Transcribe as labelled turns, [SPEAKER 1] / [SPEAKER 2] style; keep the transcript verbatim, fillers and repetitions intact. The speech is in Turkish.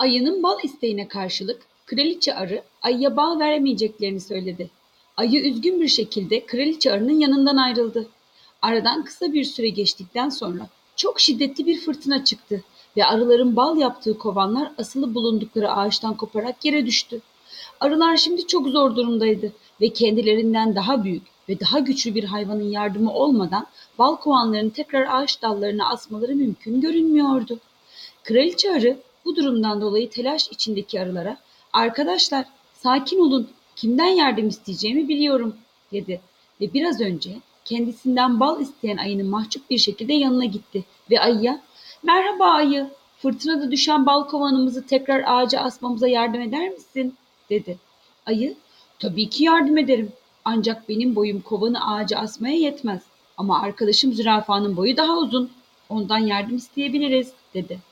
[SPEAKER 1] Ayının bal isteğine karşılık kraliçe arı ayıya bal veremeyeceklerini söyledi. Ayı üzgün bir şekilde kraliçe arının yanından ayrıldı. Aradan kısa bir süre geçtikten sonra çok şiddetli bir fırtına çıktı ve arıların bal yaptığı kovanlar asılı bulundukları ağaçtan koparak yere düştü. Arılar şimdi çok zor durumdaydı ve kendilerinden daha büyük ve daha güçlü bir hayvanın yardımı olmadan bal kovanlarını tekrar ağaç dallarına asmaları mümkün görünmüyordu. Kraliçe arı bu durumdan dolayı telaş içindeki arılara "Arkadaşlar, sakin olun, kimden yardım isteyeceğimi biliyorum." dedi ve biraz önce kendisinden bal isteyen ayının mahcup bir şekilde yanına gitti ve ayıya "Merhaba ayı, fırtınada düşen bal kovanımızı tekrar ağaca asmamıza yardım eder misin?" dedi. Ayı "Tabii ki yardım ederim, ancak benim boyum kovanı ağaca asmaya yetmez ama arkadaşım zürafanın boyu daha uzun, ondan yardım isteyebiliriz." dedi.